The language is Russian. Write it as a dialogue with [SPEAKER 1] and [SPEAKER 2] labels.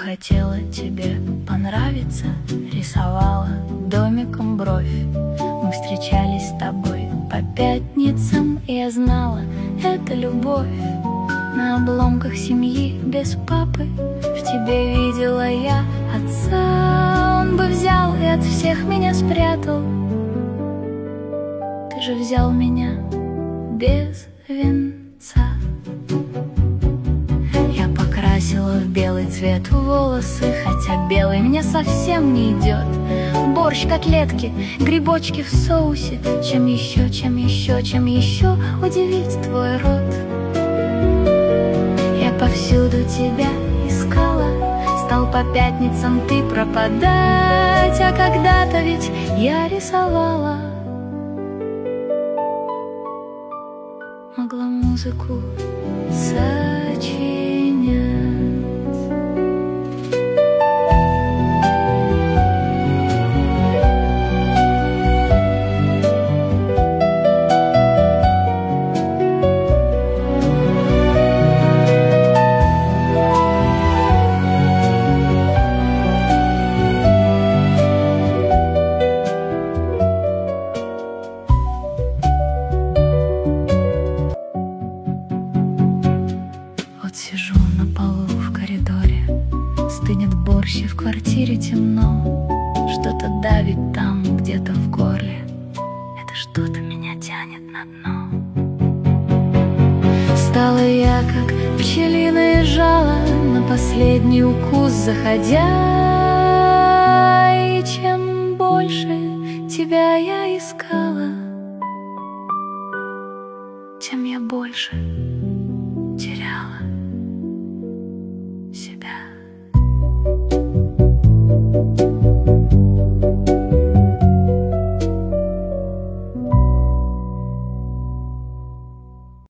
[SPEAKER 1] хотела тебе понравиться, рисовала домиком бровь. Мы встречались с тобой по пятницам, и я знала, это любовь. На обломках семьи без папы в тебе видела я отца. Он бы взял и от всех меня спрятал. Ты же взял меня без венца. Я покрасила в белый цвет волосы, хотя белый мне совсем не идет. Борщ, котлетки, грибочки в соусе. Чем еще удивить твой рот? Я повсюду тебя искала, стал по пятницам ты пропадать. А когда-то ведь я рисовала, могла музыку сочинять. Вот сижу на полу в коридоре, стынет борщ, и в квартире темно. Что-то давит там где-то в горле, это что-то меня тянет на дно. Стала я как пчелиное жало, на последний укус заходя. И чем больше тебя я искала, тем я больше